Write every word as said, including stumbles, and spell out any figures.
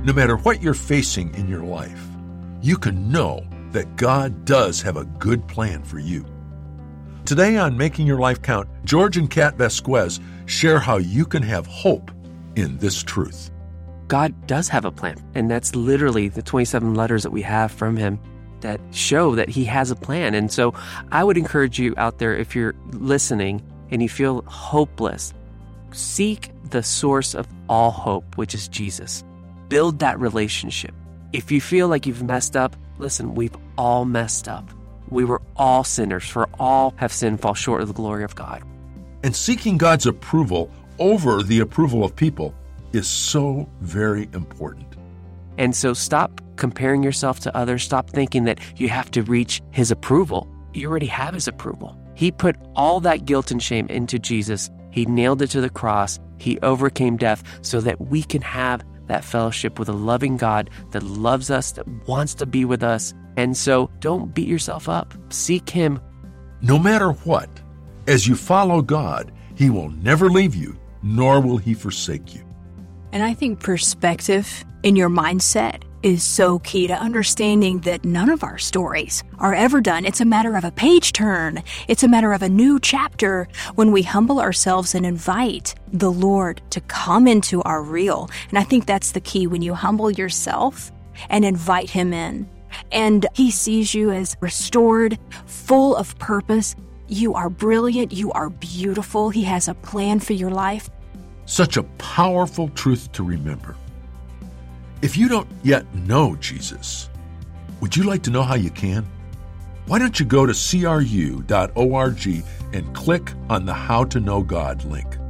No matter what you're facing in your life, you can know that God does have a good plan for you. Today on Making Your Life Count, George and Kat Vasquez share how you can have hope in this truth. God does have a plan, and that's literally the twenty-seven letters that we have from him that show that he has a plan. And so I would encourage you out there, if you're listening and you feel hopeless, seek the source of all hope, which is Jesus. Build that relationship. If you feel like you've messed up, listen, we've all messed up. We were all sinners, for all have sinned, fall short of the glory of God. And seeking God's approval over the approval of people is so very important. And so stop comparing yourself to others. Stop thinking that you have to reach his approval. You already have his approval. He put all that guilt and shame into Jesus. He nailed it to the cross. He overcame death so that we can have that fellowship with a loving God that loves us, that wants to be with us. And so don't beat yourself up. Seek him. No matter what, as you follow God, he will never leave you, nor will he forsake you. And I think perspective in your mindset is so key to understanding that none of our stories are ever done. It's a matter of a page turn. It's a matter of a new chapter when we humble ourselves and invite the Lord to come into our real. And I think that's the key, when you humble yourself and invite him in. And he sees you as restored, full of purpose. You are brilliant. You are beautiful. He has a plan for your life. Such a powerful truth to remember. If you don't yet know Jesus, would you like to know how you can? Why don't you go to C R U dot org and click on the How to Know God link.